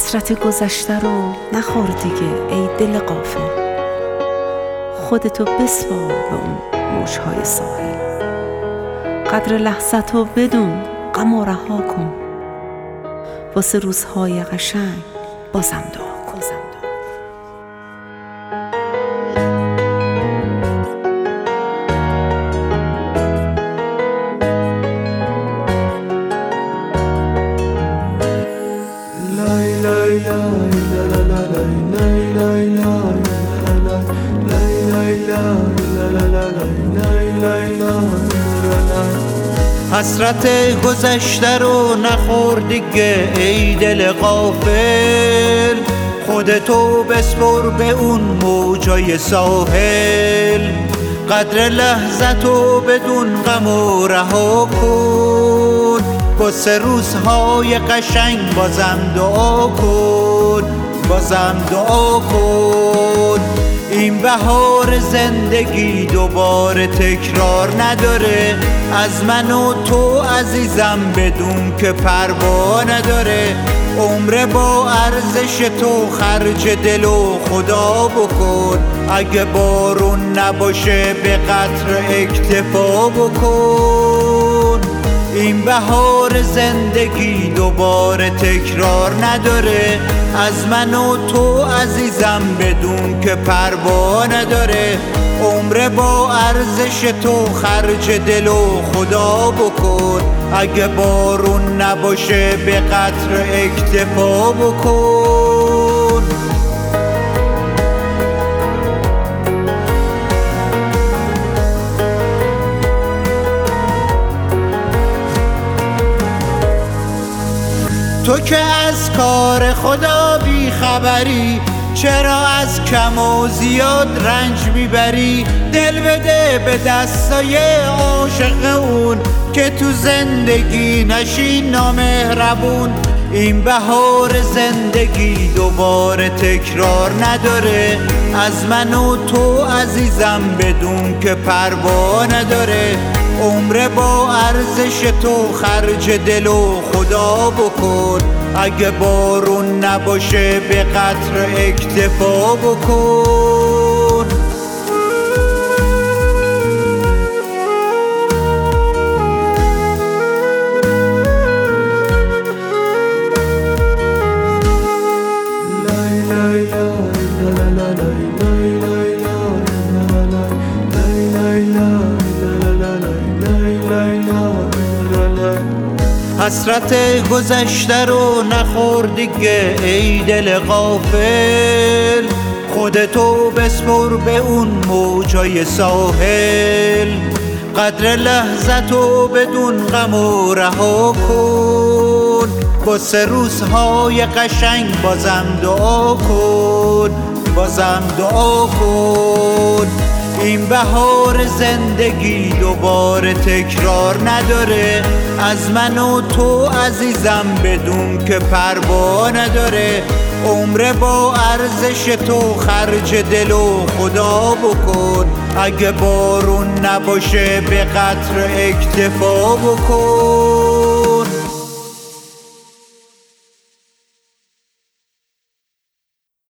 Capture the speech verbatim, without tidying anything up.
حسرت گذشته رو نخور دیگه ای دل غافل، خودتو بسپار به اون موجهای ساحل. قدر لحظتو بدون، غم و رها کن، واسه روزهای قشنگ بازم دعا کن. حسرت گذشته رو نخور دیگه ای دل غافل، خودتو بسپر به اون موجای ساحل. قدر لحظتو بدون غم و رها کن، واسه روزهای قشنگ بازم دعا کن، بازم دعا کن. این بهار زندگی دوباره تکرار نداره، از من و تو عزیزم بدون که پروا نداره. عمر با ارزش تو خرج دل و خدا بکن، اگه بارون نباشه به قطر اکتفا بکن. این بهار زندگی دوباره تکرار نداره، از من و تو عزیزم بدون که پروا نداره. عمر با ارزش تو خرج دل و خدا بکن، اگه بارون نباشه به قطر اکتفا بکن. تو که از کار خدا بی خبری، چرا از کم و زیاد رنج میبری؟ دل بده به دستای عاشق اون که تو زندگی نشی نامهربون. این بهار زندگی دوباره تکرار نداره، از من و تو عزیزم بدون که پروا نداره. عمر با ارزش تو خرج دل و خدا بکن، اگه بارون نباشه به قطر اکتفا بکن. حسرت گذشته رو نخور دیگه ای دل غافل، خودتو بسپر به اون موجای ساحل. قدر لحظتو بدون غم و رها کن، واسه روزهای قشنگ بازم دعا کن، بازم دعا کن. این بهار زندگی دوباره تکرار نداره، از من و تو عزیزم بدون که پروا نداره. عمر با ارزش تو خرج دل و خدا بکن، اگه بارون نباشه به قطر اکتفا بکن.